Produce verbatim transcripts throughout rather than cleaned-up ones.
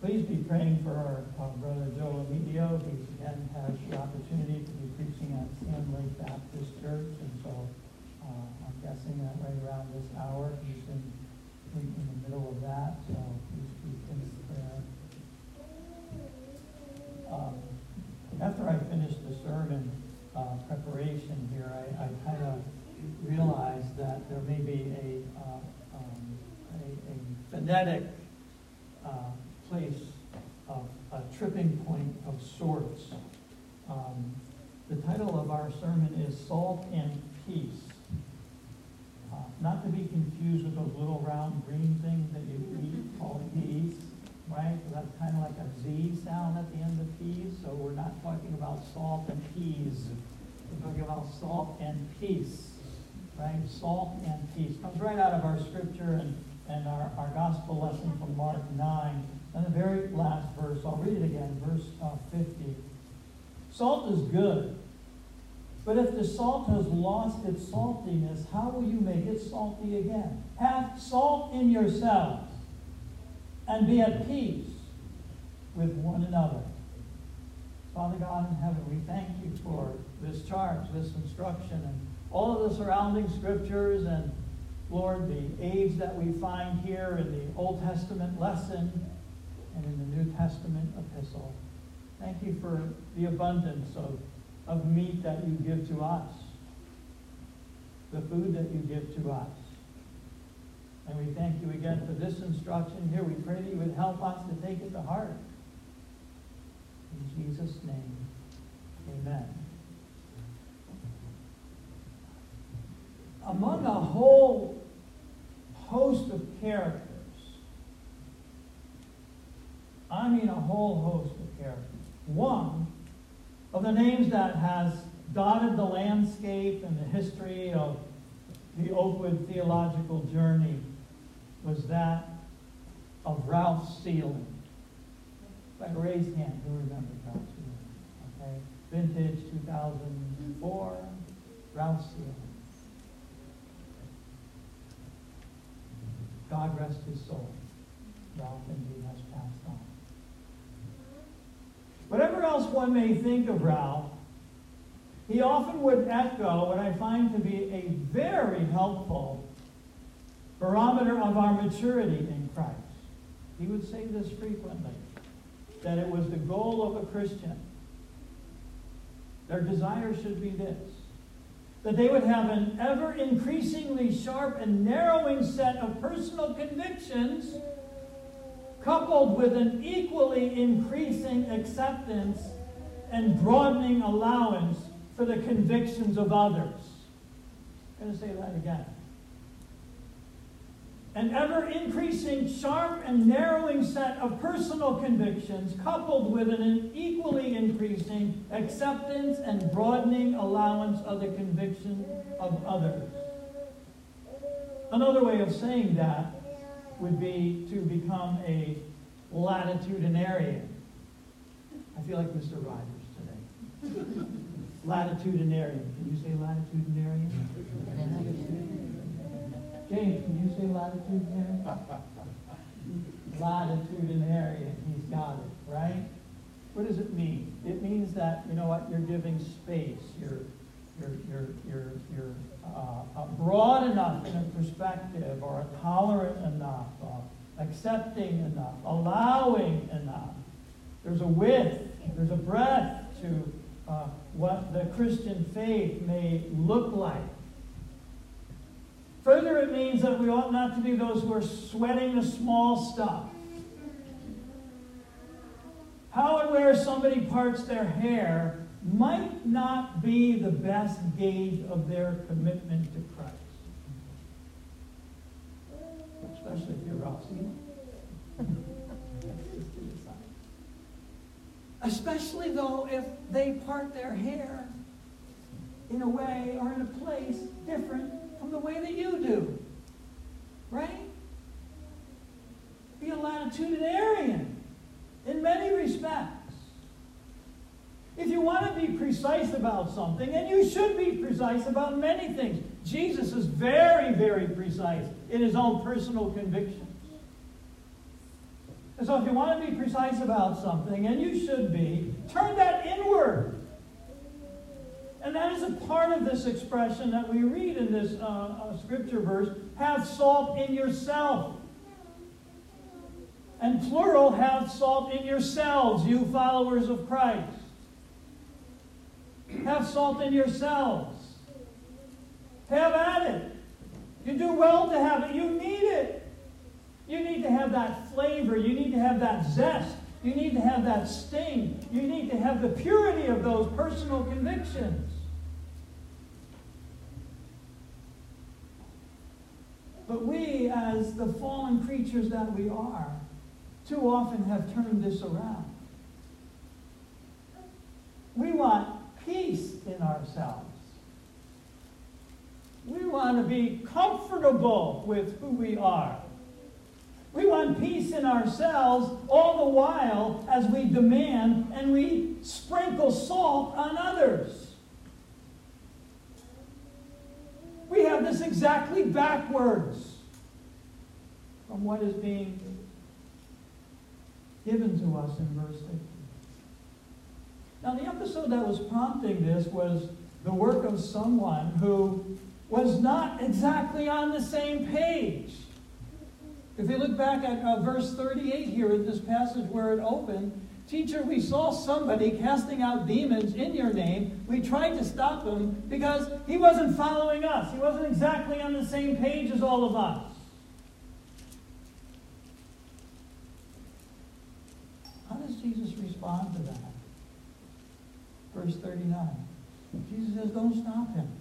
Please be praying for our uh, brother Joe Emilio. He again has the opportunity to be preaching at Sand Lake Baptist Church, and so uh, I'm guessing that right around this hour he's in, in, in the middle of that. So please keep him in prayer. Um, after I finished the sermon uh, preparation here, I, I kind of realized that there may be a uh, um, a, a phonetic uh, place of a tripping point of sorts. Um, the title of our sermon is Salt and Peace. Uh, not to be confused with those little round green things that you eat called peas, right? So that's kind of like a Z sound at the end of peas. So we're not talking about salt and peas. We're talking about salt and peace, right? Salt and peace. Comes right out of our scripture and, and our, our gospel lesson from Mark nine. And the very last verse, I'll read it again, verse uh, fifty. Salt is good, but if the salt has lost its saltiness, how will you make it salty again? Have salt in yourselves, and be at peace with one another. Father God in heaven, we thank you for this charge, this instruction, and all of the surrounding scriptures, and Lord, the aids that we find here in the Old Testament lesson and in the New Testament epistle. Thank you for the abundance of, of meat that you give to us, the food that you give to us. And we thank you again for this instruction here. We pray that you would help us to take it to heart. In Jesus' name, amen. Among a whole host of characters, I mean a whole host of characters, one of the names that has dotted the landscape and the history of the Oakwood theological journey was that of Ralph Seeling. Like a raised hand, who remembers Ralph Seeling? Okay, vintage two thousand four, Ralph Seeling. God rest his soul. Ralph indeed has passed on. Whatever else one may think of Ralph, he often would echo what I find to be a very helpful barometer of our maturity in Christ. He would say this frequently, that it was the goal of a Christian. Their desire should be this, that they would have an ever-increasingly sharp and narrowing set of personal convictions coupled with an equally increasing acceptance and broadening allowance for the convictions of others. I'm going to say that again. An ever-increasing sharp and narrowing set of personal convictions coupled with an equally increasing acceptance and broadening allowance of the conviction of others. Another way of saying that would be to become a latitudinarian. I feel like Mister Rogers today. Latitudinarian. Can you say latitudinarian? James, can you say latitudinarian? Latitudinarian. He's got it, right? What does it mean? It means that, you know what, you're giving space. You're You're, you're, you're, you're uh, broad enough in a perspective, or tolerant enough, uh, accepting enough, allowing enough. There's a width, there's a breadth to uh, what the Christian faith may look like. Further, it means that we ought not to be those who are sweating the small stuff. How and where somebody parts their hair might not be the best gauge of their commitment to Christ. Especially if you're Ralph Seeling. Especially though if they part their hair in a way or in a place different from the way that you do. Right? Be a latitudinarian in many respects. If you want to be precise about something, and you should be precise about many things. Jesus is very, very precise in his own personal convictions. And so if you want to be precise about something, and you should be, turn that inward. And that is a part of this expression that we read in this uh, uh, scripture verse, have salt in yourself. And plural, have salt in yourselves, you followers of Christ. Have salt in yourselves. Have at it. You do well to have it. You need it. You need to have that flavor. You need to have that zest. You need to have that sting. You need to have the purity of those personal convictions. But we, as the fallen creatures that we are, too often have turned this around. We want peace in ourselves. We want to be comfortable with who we are. We want peace in ourselves all the while as we demand and we sprinkle salt on others. We have this exactly backwards from what is being given to us in verse fifteen. Now, the episode that was prompting this was the work of someone who was not exactly on the same page. If you look back at uh, verse thirty-eight here in this passage where it opened, teacher, we saw somebody casting out demons in your name. We tried to stop him because he wasn't following us. He wasn't exactly on the same page as all of us. How does Jesus respond to that? Verse thirty-nine. Jesus says, don't stop him.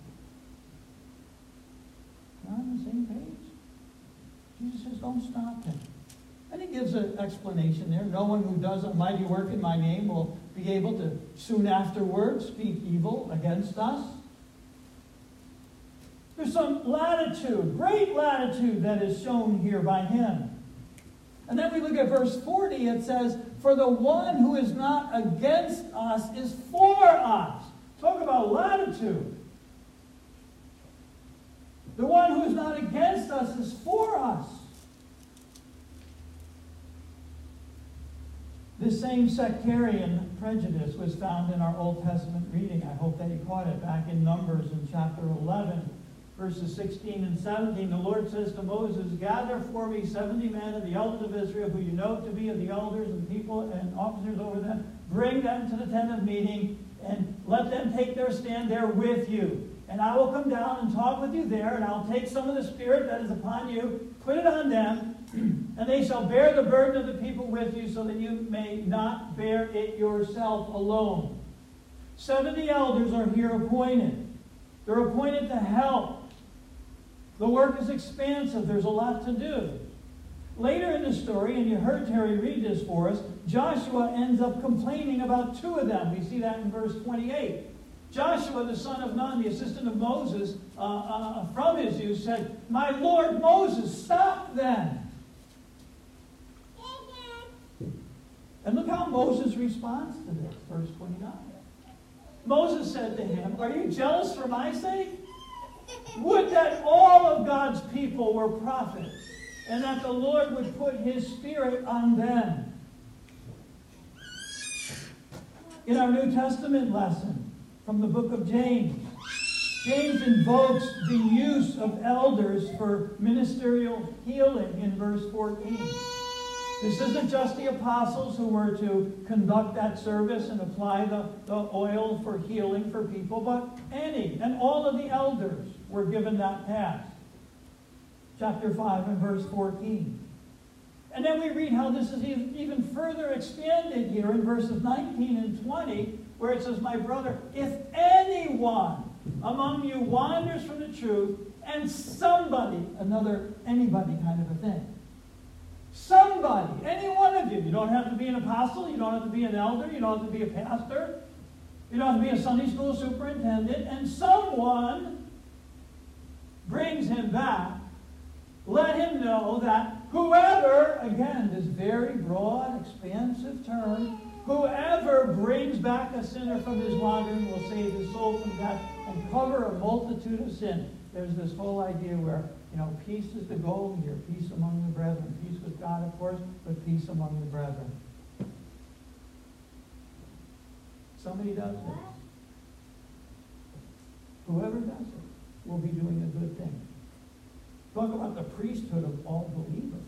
Not on the same page. Jesus says, don't stop him. And he gives an explanation there. No one who does a mighty work in my name will be able to soon afterwards speak evil against us. There's some latitude, great latitude that is shown here by him. And then we look at verse forty. It says, for the one who is not against us is for us. Talk about latitude. The one who is not against us is for us. This same sectarian prejudice was found in our Old Testament reading. I hope that you caught it back in Numbers in chapter eleven, verses sixteen and seventeen. The Lord says to Moses, gather for me seventy men of the elders of Israel, who you know to be of the elders and people and officers over them. Bring them to the tent of meeting, and let them take their stand there with you. And I will come down and talk with you there, and I'll take some of the Spirit that is upon you, put it on them, and they shall bear the burden of the people with you, so that you may not bear it yourself alone. Seventy elders are here appointed. They're appointed to help. The work is expansive. There's a lot to do. Later in the story, and you heard Terry read this for us, Joshua ends up complaining about two of them. We see that in verse twenty-eight. Joshua, the son of Nun, the assistant of Moses, uh, uh, from his youth, said, my Lord Moses, stop them. And look how Moses responds to this, verse twenty-nine. Moses said to him, are you jealous for my sake? Would that all of God's people were prophets, and that the Lord would put his Spirit on them. In our New Testament lesson from the book of James, James invokes the use of elders for ministerial healing in verse fourteen. This isn't just the apostles who were to conduct that service and apply the, the oil for healing for people, but any and all of the elders were given that task. Chapter five and verse fourteen. And then we read how this is even further expanded here in verses nineteen and twenty, where it says, my brother, if anyone among you wanders from the truth, and somebody, another anybody kind of a thing, somebody, any one of you, you don't have to be an apostle, you don't have to be an elder, you don't have to be a pastor, you don't have to be a Sunday school superintendent, and someone brings him back, let him know that whoever, again, this very broad, expansive term, whoever brings back a sinner from his wandering will save his soul from death and cover a multitude of sin. There's this whole idea where You know, peace is the goal here. Peace among the brethren. Peace with God, of course, but peace among the brethren. Somebody does this. Whoever does it will be doing a good thing. Talk about the priesthood of all believers.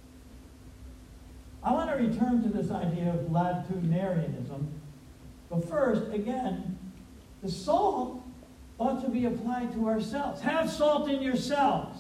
I want to return to this idea of latitudinarianism. But first, again, the salt ought to be applied to ourselves. Have salt in yourselves.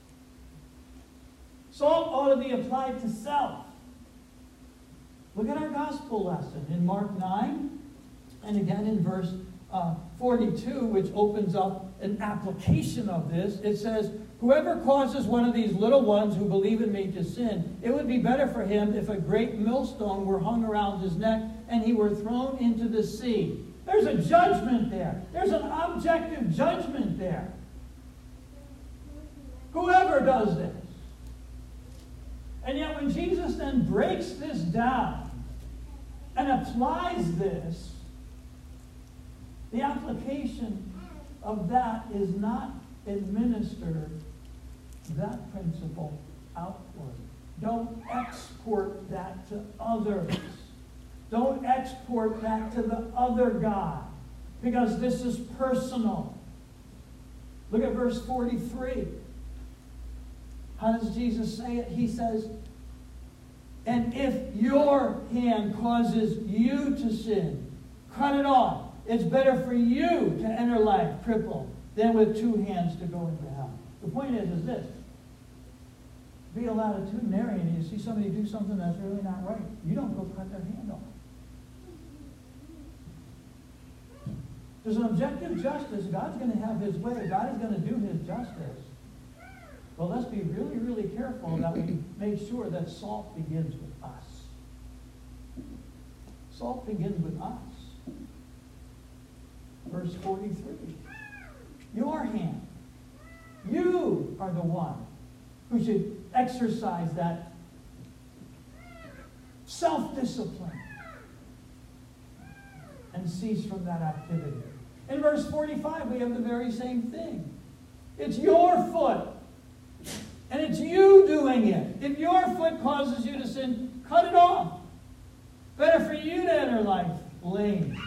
Salt ought to be applied to self. Look at our gospel lesson in Mark nine, and again in verse uh, forty-two, which opens up an application of this. It says, whoever causes one of these little ones who believe in me to sin, it would be better for him if a great millstone were hung around his neck and he were thrown into the sea. There's a judgment there. There's an objective judgment there. Whoever does this. And yet when Jesus then breaks this down and applies this, the application of that is not administer that principle outward. Don't export that to others. Don't export that to the other guy, because this is personal. Look at verse forty-three. How does Jesus say it? He says, and if your hand causes you to sin, cut it off. It's better for you to enter life crippled than with two hands to go into hell. The point is, is this. Be a latitudinarian and you see somebody do something that's really not right. You don't go cut their hand off. There's an objective justice. God's going to have his way. God is going to do his justice. But let's be really, really careful that we make sure that salt begins with us. Salt begins with us. Verse forty-three. Your hand. You are the one who should exercise that self-discipline and cease from that activity. In verse forty-five, we have the very same thing. It's your foot. And it's you doing it. If your foot causes you to sin, cut it off. Better for you to enter life lame.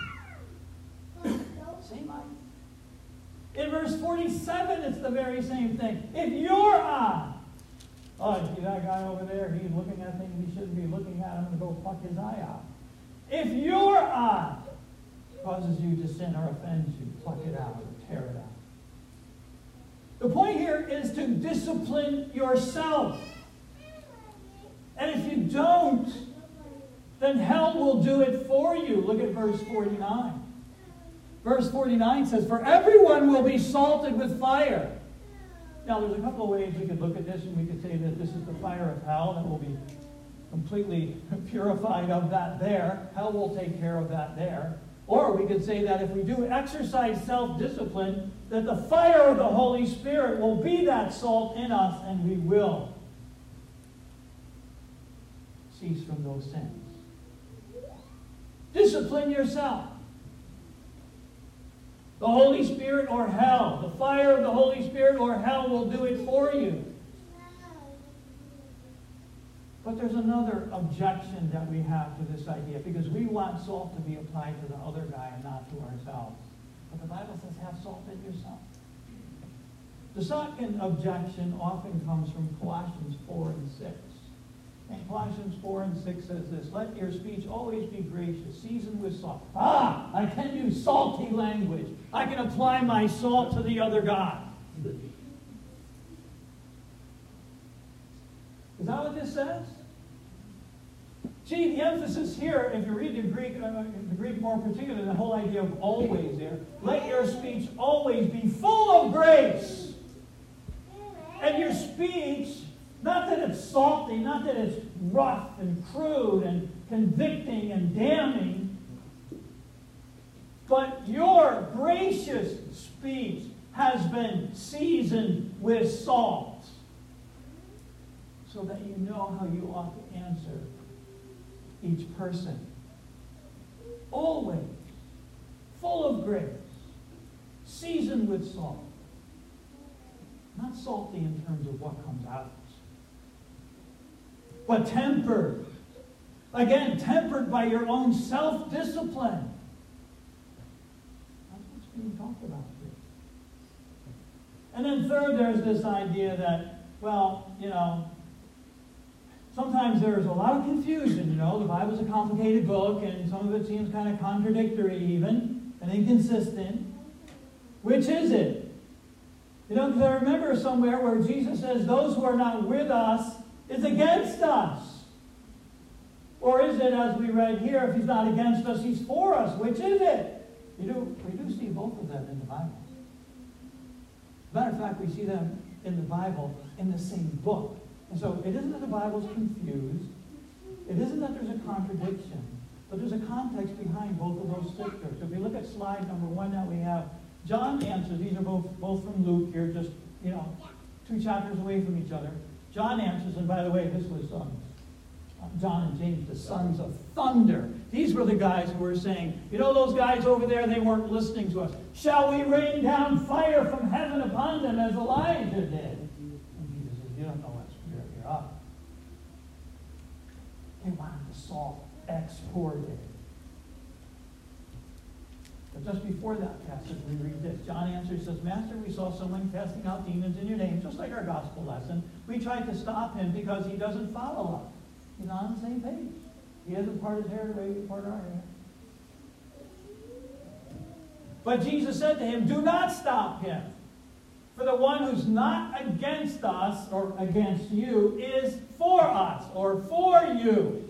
See, Mike? In verse forty-seven, it's the very same thing. If your eye, oh, you see that guy over there, he's looking at things he shouldn't be looking at, I'm going to go pluck his eye out. If your eye causes you to sin or offends you, pluck it out or tear it out. The point here is to discipline yourself. And if you don't, then hell will do it for you. Look at verse forty-nine. Verse forty-nine says, for everyone will be salted with fire. Now, there's a couple of ways we could look at this, and we could say that this is the fire of hell that will be completely purified of that there. Hell will take care of that there. Or we could say that if we do exercise self-discipline, that the fire of the Holy Spirit will be that salt in us, and we will cease from those sins. Discipline yourself. The Holy Spirit or hell, the fire of the Holy Spirit or hell will do it for you. But there's another objection that we have to this idea, because we want salt to be applied to the other guy and not to ourselves. But the Bible says, have salt in yourself. The second objection often comes from Colossians four and six. And Colossians four and six says this, let your speech always be gracious, seasoned with salt. Ah, I can use salty language. I can apply my salt to the other guy. Is that what this says? See, the emphasis here, if you read the Greek, uh, the Greek more particularly, the whole idea of always there, let your speech always be full of grace. And your speech, not that it's salty, not that it's rough and crude and convicting and damning, but your gracious speech has been seasoned with salt, so that you know how you ought to answer each person. Always full of grace, seasoned with salt. Not salty in terms of what comes out, but tempered. Again, tempered by your own self-discipline. That's what's being talked about here. And then third, there's this idea that, well, you know, sometimes there's a lot of confusion, you know. The Bible's a complicated book, and some of it seems kind of contradictory even, and inconsistent. Which is it? You know, because I remember somewhere where Jesus says, those who are not with us is against us. Or is it, as we read here, if he's not against us, he's for us? Which is it? You do, we do see both of them in the Bible. As a matter of fact, we see them in the Bible in the same book. And so it isn't that the Bible's confused. It isn't that there's a contradiction. But there's a context behind both of those scriptures. So if you look at slide number one that we have, John answers. These are both, both from Luke here, just, you know, two chapters away from each other. John answers, and by the way, this was um, John and James, the sons of thunder. These were the guys who were saying, you know, those guys over there, they weren't listening to us. Shall we rain down fire from heaven upon them as Elijah did? And Jesus says, you don't know what spirit you're of. They wanted the salt exported. But just before that passage, we read this. John answers, says, Master, we saw someone casting out demons in your name, just like our gospel lesson. We tried to stop him because he doesn't follow us. He's not on the same page. He hasn't parted his hair the way we part our hair. But Jesus said to him, do not stop him. For the one who's not against us, or against you, is for us, or for you.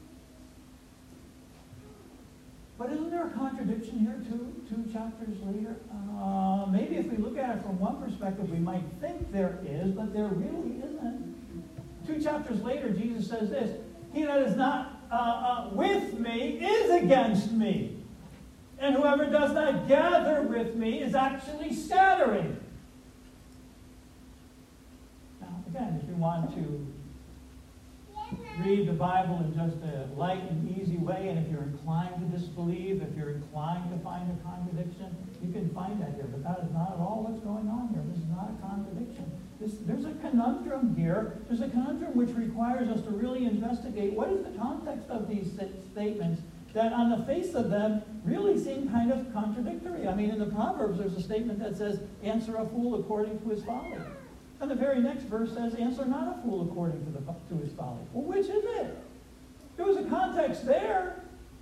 But isn't there a contradiction here two, two chapters later? Uh, maybe if we look at it from one perspective, we might think there is, but there really isn't. Two chapters later, Jesus says this, he that is not uh, uh, with me is against me. And whoever does not gather with me is actually scattering. Now, again, if you want to read the Bible in just a light and easy way, and if you're inclined to disbelieve, if you're inclined to find a contradiction, you can find that here. But that is not at all what's going on here. This is not a contradiction. This, there's a conundrum here. There's a conundrum which requires us to really investigate what is the context of these statements that on the face of them really seem kind of contradictory. I mean, in the Proverbs, there's a statement that says, answer a fool according to his folly. And the very next verse says, answer not a fool according to, the, to his folly. Well, which is it? There was a context there.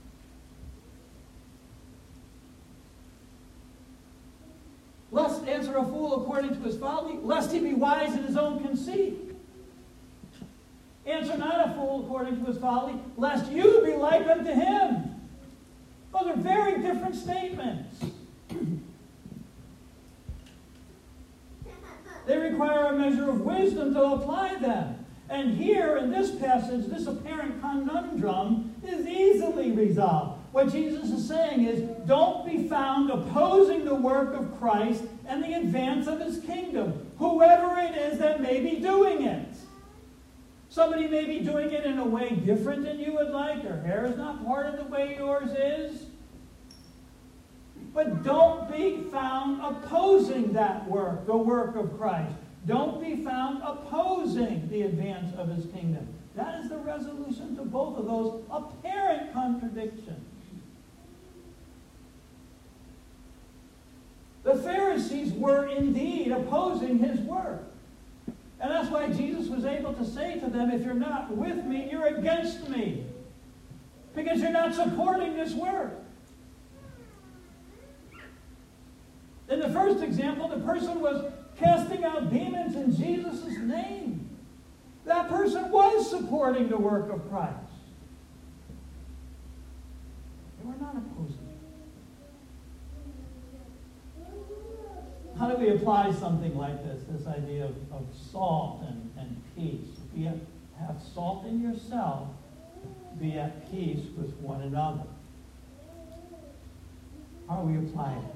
Lest answer a fool according to his folly, lest he be wise in his own conceit. Answer not a fool according to his folly, lest you be like unto him. Those are very different statements. They require a measure of wisdom to apply them. And here in this passage, this apparent conundrum is easily resolved. What Jesus is saying is, don't be found opposing the work of Christ and the advance of his kingdom, whoever it is that may be doing it. Somebody may be doing it in a way different than you would like. Their hair is not part of the way yours is. But don't be found opposing that work, the work of Christ. Don't be found opposing the advance of his kingdom. That is the resolution to both of those apparent contradictions. The Pharisees were indeed opposing his work. And that's why Jesus was able to say to them, if you're not with me, you're against me. Because you're not supporting this work. In the first example, the person was casting out demons in Jesus' name. That person was supporting the work of Christ. They were not opposing it. How do we apply something like this, this idea of, of salt and, and peace? Be at, have salt in yourself, be at peace with one another. How do we apply it?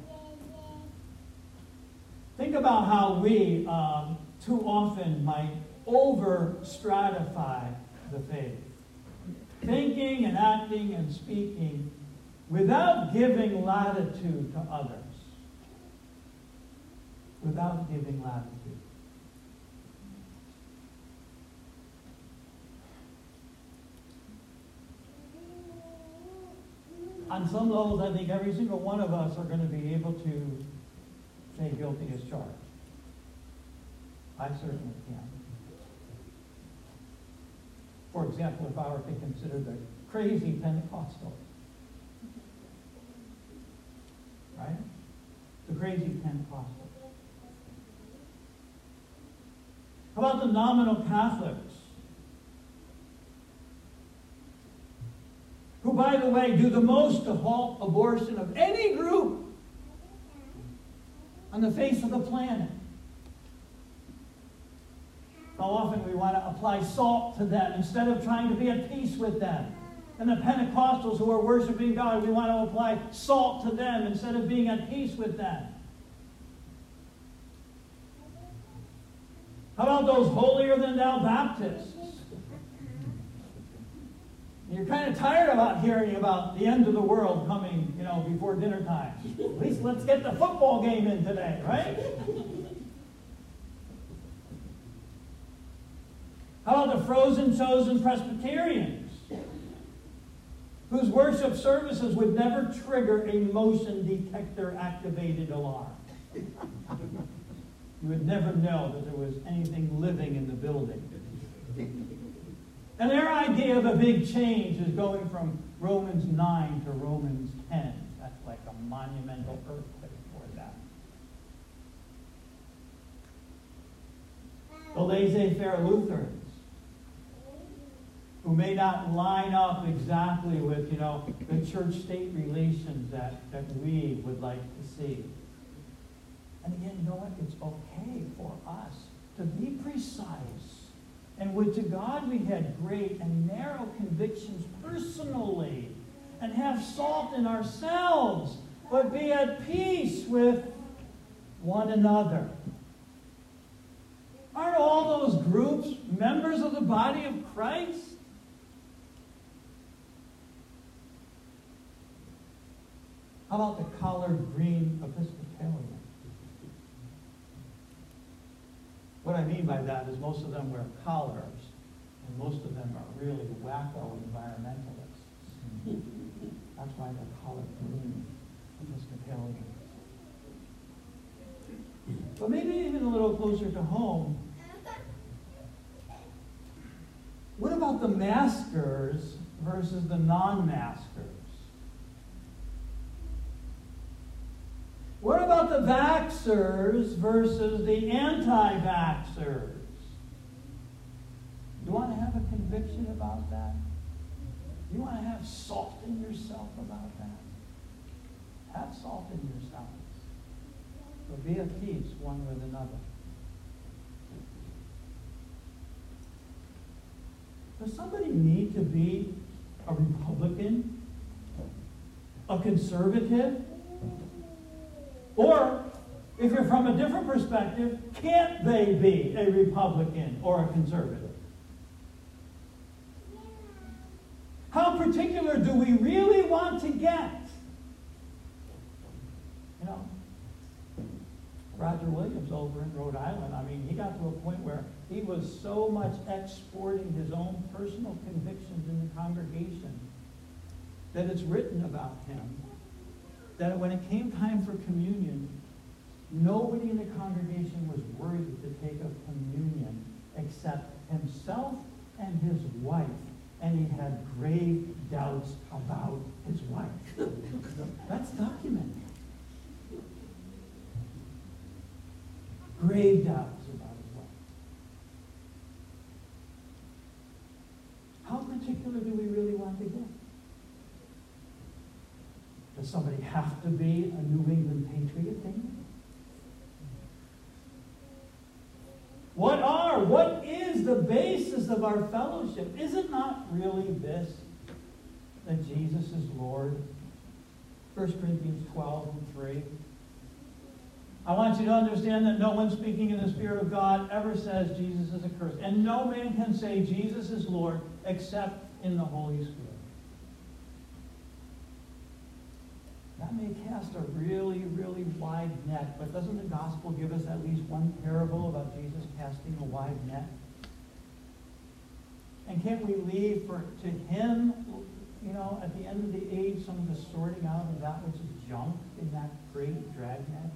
Think about how we um, too often might over-stratify the faith. Thinking and acting and speaking without giving latitude to others. Without giving latitude. on some levels, I think every single one of us are going to be able to say guilty as charged. I certainly can. For example, if I were to consider the crazy Pentecostal, right? The crazy Pentecostal. How about the nominal Catholics? Who, by the way, do the most to halt abortion of any group on the face of the planet. How often we want to apply salt to them instead of trying to be at peace with them. And the Pentecostals who are worshiping God, we want to apply salt to them instead of being at peace with them. How about those holier-than-thou Baptists? You're kind of tired about hearing about the end of the world coming, you know, before dinner time. At least let's get the football game in today, right? How about the frozen chosen Presbyterians, whose worship services would never trigger a motion detector activated alarm? You would never know that there was anything living in the building. And their idea of a big change is going from Romans nine to Romans ten. That's like a monumental earthquake for that. The laissez-faire Lutherans, who may not line up exactly with, you know, the church-state relations that, that we would like to see. And again, you know what? It's okay for us to be precise. And would to God we had great and narrow convictions personally, and have salt in ourselves, but be at peace with one another. Aren't all those groups members of the body of Christ? How about the collard green Episcopalian? What I mean by that is most of them wear collars, and most of them are really wacko environmentalists. That's why they're collard green Episcopalians. But maybe even a little closer to home, what about the maskers versus the non-maskers? What about the vaxxers versus the anti-vaxxers? You want to have a conviction about that? You want to have salt in yourself about that? Have salt in yourselves. But be at peace one with another. Does somebody need to be a Republican? A conservative? Or, if you're from a different perspective, can't they be a Republican or a conservative? How particular do we really want to get? You know, Roger Williams over in Rhode Island, I mean, he got to a point where he was so much exporting his own personal convictions in the congregation that it's written about him that when it came time for communion, nobody in the congregation was worthy to take of communion except himself and his wife. And he had grave doubts about his wife. That's documented. Grave doubts about his wife. How particular do we really want to get? Does somebody have to be a New England Patriot thing? What are, what is the basis of our fellowship? Is it not really this, that Jesus is Lord? First Corinthians twelve and three. I want you to understand that no one speaking in the Spirit of God ever says Jesus is accursed. And no man can say Jesus is Lord except in the Holy Spirit. That may cast a really, really wide net, but doesn't the gospel give us at least one parable about Jesus casting a wide net? And can't we leave for to him you know, at the end of the age, some of the sorting out of that which is junk in that great dragnet?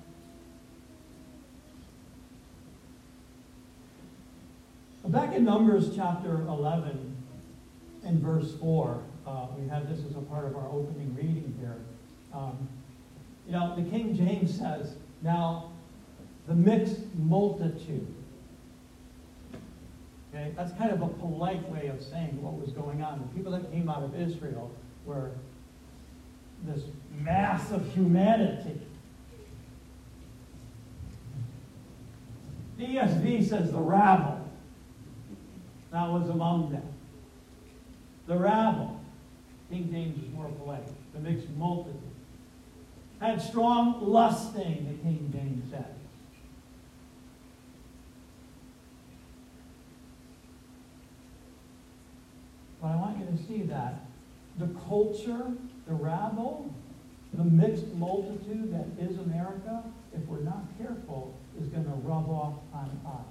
Back in Numbers chapter eleven and verse four, uh, we had this as a part of our opening reading here. Um, you know, the King James says, now, the mixed multitude. Okay, that's kind of a polite way of saying what was going on. The people that came out of Israel were this mass of humanity. The E S V says the rabble that was among them. The rabble, King James is more polite, the mixed multitude, had strong lusting, the King James says. But I want you to see that the culture, the rabble, the mixed multitude that is America, if we're not careful, is going to rub off on us.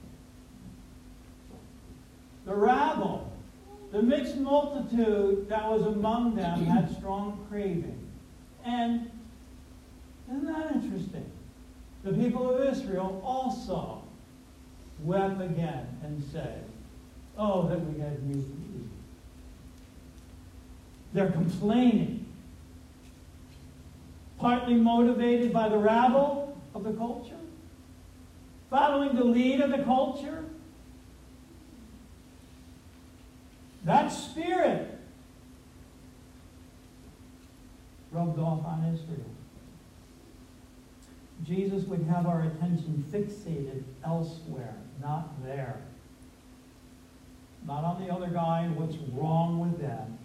The rabble, the mixed multitude that was among them had strong craving. And isn't that interesting? The people of Israel also wept again and said, oh, that we had meat to eat. They're complaining, partly motivated by the rabble of the culture, following the lead of the culture. That spirit rubbed off on Israel. Jesus would have our attention fixated elsewhere, not there. Not on the other guy and what's wrong with them,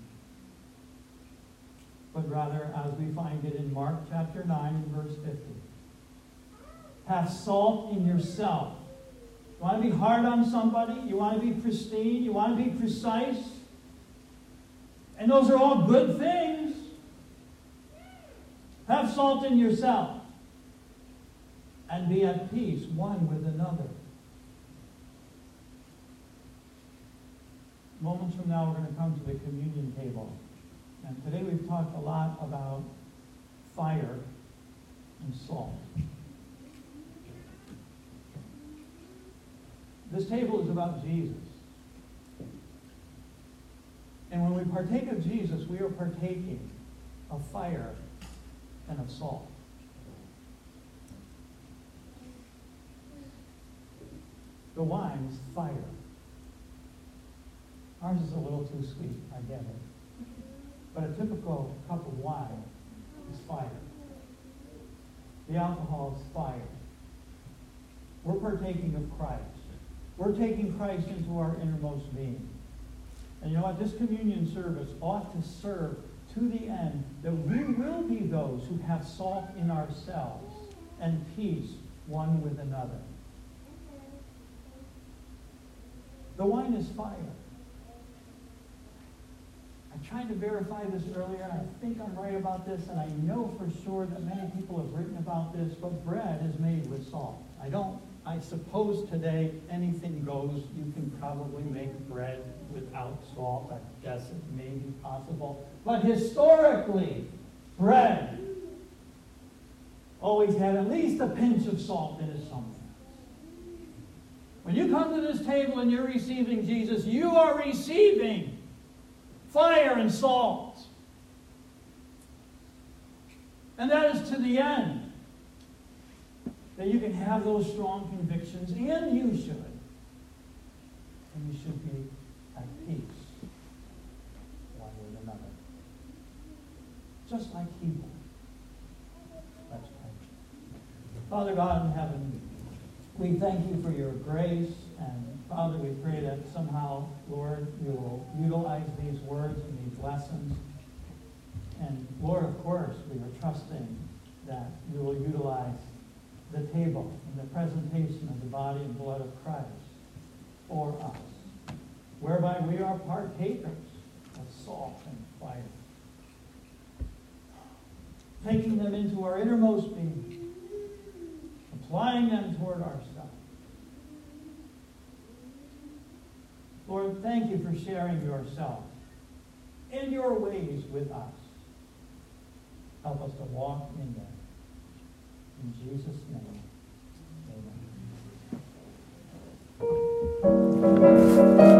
but rather, as we find it in Mark chapter nine and verse fifty. Have salt in yourself. You want to be hard on somebody? You want to be pristine? You want to be precise? And those are all good things. Have salt in yourself. And be at peace one with another. Moments from now, we're going to come to the communion table. And today we've talked a lot about fire and salt. This table is about Jesus. And when we partake of Jesus, we are partaking of fire and of salt. The wine is fire. Ours is a little too sweet, I get it. But a typical cup of wine is fire. The alcohol is fire. We're partaking of Christ. We're taking Christ into our innermost being. And you know what? This communion service ought to serve to the end that we will be those who have salt in ourselves and peace one with another. The wine is fire. I tried to verify this earlier, and I think I'm right about this, and I know for sure that many people have written about this, but bread is made with salt. I don't, I suppose today anything goes. You can probably make bread without salt. I guess it may be possible. But historically, bread always had at least a pinch of salt in it somewhere. When you come to this table and you're receiving Jesus, you are receiving fire and salt. And that is to the end that you can have those strong convictions, and you should. And you should be at peace one with another. Just like he was. Let's pray. Father God in heaven, we thank you for your grace, and Father, we pray that somehow, Lord, you will utilize these words and these lessons. And Lord, of course, we are trusting that you will utilize the table and the presentation of the body and blood of Christ for us, whereby we are partakers of salt and fire, taking them into our innermost being, applying them toward ourselves. Lord, thank you for sharing yourself in your ways with us. Help us to walk in them. In Jesus' name, amen.